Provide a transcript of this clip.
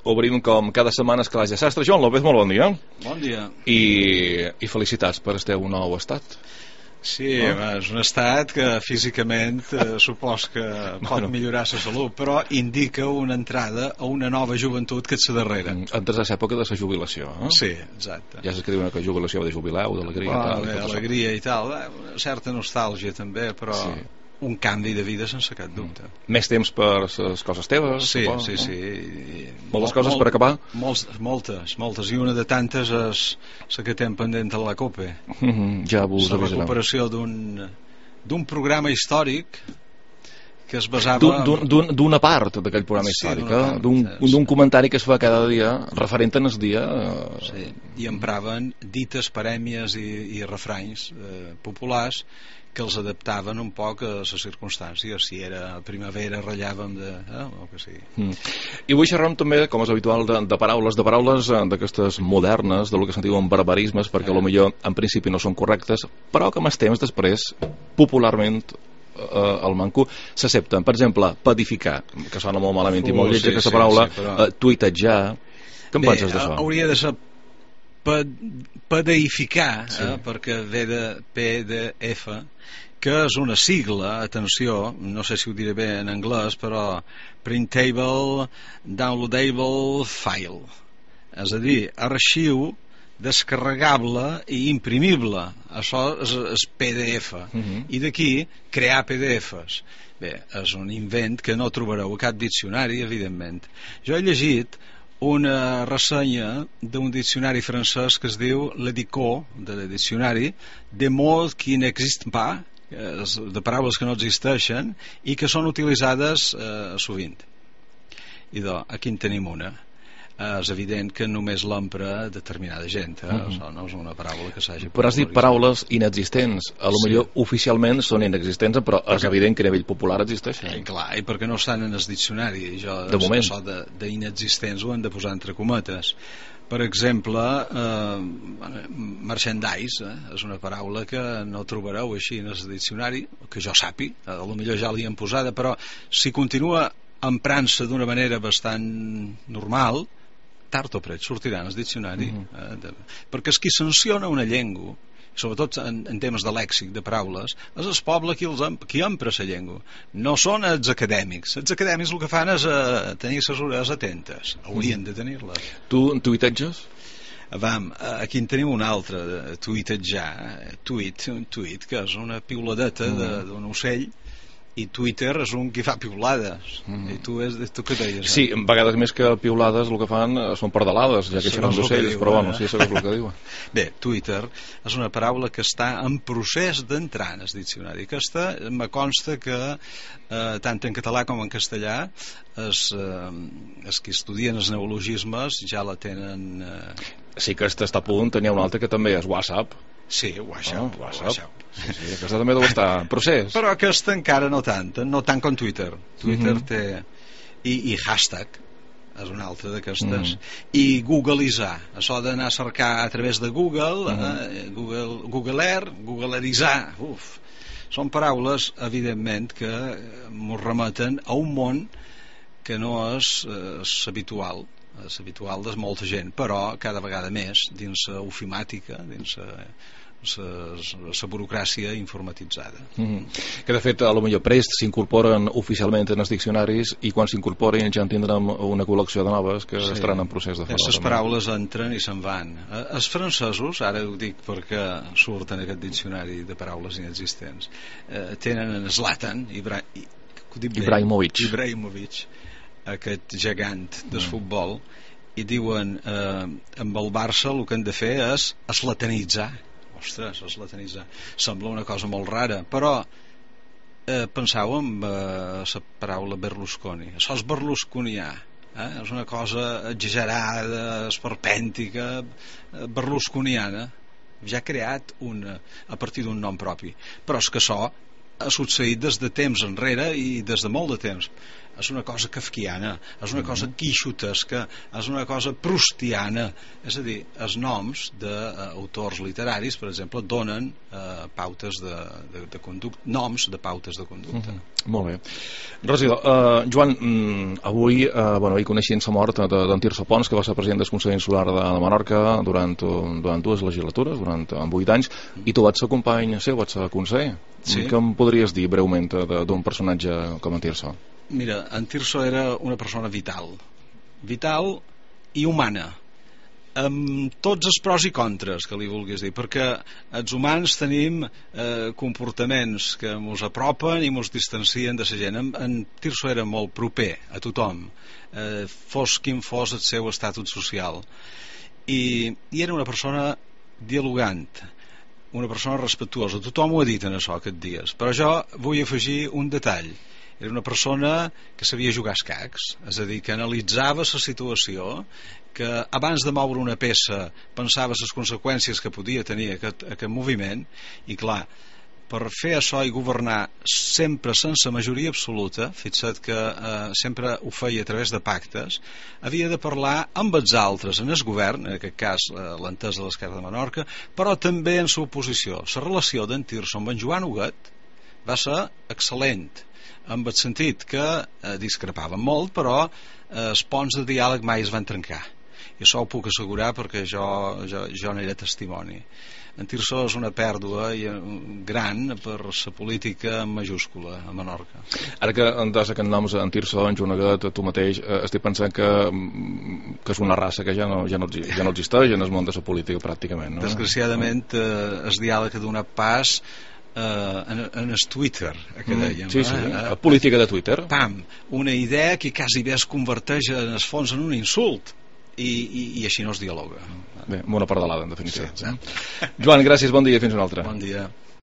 obrim com cada setmana Escalaix de Sastre. Joan López, molt bon dia. Bon dia. I felicitats per el teu nou estat. Sí, és un estat que físicament supos que pot millorar la salut, però indica una entrada a una nova joventut que és la darrera. Entres a l'època de la jubilació, eh? Sí, exacte. Ja saps que diuen que jubilació de jubileu, d'alegria i tal. Alegria i tal, una certa nostàlgia també, però sí. Un canvi de vida sense cap dubte. Més temps per les coses teves? Sí, supos, sí. Moltes coses per acabar? Moltes, i una de tantes és la que tem pendent a la COPE. Ja vos la recuperació d'un programa històric que es basava... D'una part d'aquell programa històric, d'un comentari que es fa cada dia referent en el dia... Sí, i empraven dites, parèmies i refranys populars que els adaptaven un poc a les circumstàncies. Si era primavera ratllàvem o que sigui. I avui xerrem també, com és habitual, de paraules d'aquestes modernes, del que se'n diuen barbarismes, perquè potser en principi no són correctes, però que amb el temps després popularment al manco s'accepten. Per exemple, pedificar, que sona molt malament i molt lletja aquesta paraula, tuitejar. Què en penses d'això? Hauria de ser pedeificar, perquè ve de PDF, que és una sigla, atenció, no sé si ho diré bé en anglès, però Printable Downloadable File, és a dir, arxiu descarregable i imprimible. Això és PDF. I d'aquí crear PDFs. Bé, és un invent que no trobareu a cap diccionari, evidentment. Jo he llegit una ressenya d'un diccionari francès que es diu l'Edicot, de diccionari de mots qui n'existent pas, de paraules que no existeixen i que són utilitzades sovint. I aquí en tenim una. És evident que només l'empra determinada gent, això no és una paraula que s'hagi... Però has dit paraules inexistents, a lo millor oficialment són inexistents, però és evident que a nivell popular existeixen. Clar, i perquè no estan en el diccionari, de moment. Això d'inexistents ho han de posar entre cometes. Per exemple, merchandise, és una paraula que no trobareu així en el diccionari, que jo sapi, a lo millor ja l'hi han posada, però si continua emprant-se d'una manera bastant normal, tard o pret sortirà en el diccionari, perquè és qui sanciona una llengua, sobretot en temes de lèxic, de paraules, és el poble qui empra la llengua, no són els acadèmics. Els acadèmics el que fan és tenir les orelles atentes, haurien de tenir-les. Tu tuiteges? Aquí en tenim un altre, tuitejar, un tuit, que és una piuladeta d'un ocell, i Twitter és un qui fa piulades. I tu què deies? Sí, a vegades més que piulades el que fan són pardalades, ja que xerran d'ocells, però bueno, sí, segons el que diuen. Bé, Twitter és una paraula que està en procés d'entrar en el diccionari. Aquesta me consta que tant en català com en castellà els que estudien els neologismes ja la tenen... Sí que està a punt, tenia un altre que també és WhatsApp. Sí, WhatsApp. Sí, aquesta també deu estar en procés. Però aquesta encara no tant com Twitter. Twitter té... I hashtag és una altra d'aquestes. I googleitzar, això d'anar a cercar a través de Google, googlearitzar, són paraules, evidentment, que ens remeten a un món que no és habitual. És habitual de molta gent, però cada vegada més dins la ofimàtica, dins la burocràcia informatitzada. Que de fet a lo millor prest s'incorporen oficialment en els diccionaris i quan s'incorporin ja en tindrem una col·lecció de noves que estaran en procés de fer. Les paraules entren i se'n van. Els francesos, ara ho dic perquè surten aquest diccionari de paraules inexistents, tenen en Zlatan Ibrahimovic, aquest gegant del futbol, i diuen amb el Barça el que han de fer és eslatanitzar. Ostres, eslatanitzar sembla una cosa molt rara, però penseu en la paraula Berlusconi. Això és berlusconià, és una cosa exagerada, esperpèntica, berlusconiana, ja creat a partir d'un nom propi. Però és que això ha succeït des de temps enrere i des de molt de temps. és una cosa kafkiana, és una cosa quixotesca, és una cosa prustiana. És a dir, els noms d'autors literaris, per exemple, donen pautes de conducta, noms de pautes de conducta. Molt bé. Regidor, Joan, avui coneixent la mort d'en Tirso Pons, que va ser president del Consell Insular de Menorca durant 2 legislatures, durant 8 anys, i tu vaig ser company seu, vaig ser conseller. Sí. Què em podries dir breument d'un personatge com en Tirso? Mira, en Tirso era una persona vital i humana, amb tots els pros i contres que li vulguis dir, perquè els humans tenim comportaments que ens apropen i ens distancien de la gent. En Tirso era molt proper a tothom, fos quin fos el seu estatut social, i era una persona dialogant, una persona respectuosa. Tothom ho ha dit en això aquests dies, però jo vull afegir un detall. Era una persona que sabia jugar a escacs, és a dir, que analitzava la situació, que abans de moure una peça pensava les conseqüències que podia tenir aquest moviment, i clar, per fer això i governar sempre sense majoria absoluta, fixa't que sempre ho feia a través de pactes, havia de parlar amb els altres en el govern, en aquest cas l'entesa de l'Esquerra de Menorca, però també en l'oposició. La relació d'en Tirso amb en Joan Huguet va ser excel·lent, en el sentit que discrepaven molt, però els ponts de diàleg mai es van trencar, i això ho puc assegurar perquè jo n'era testimoni. En Tirso és una pèrdua gran per la política en majúscula a Menorca. Ara que das aquests noms, en Tirso, en Joan Huguet, tu mateix, estic pensant que és una raça que ja no existeix en el món de la política pràcticament, no? Desgraciadament el diàleg ha donat pas en el Twitter, que dèiem. Sí, la política de Twitter. Pam, una idea que quasi bé es converteix en el fons en un insult, i així no es dialoga. Bé, bona pardalada, en definitiva. Sí, Joan, gràcies, bon dia i fins una altra. Bon dia.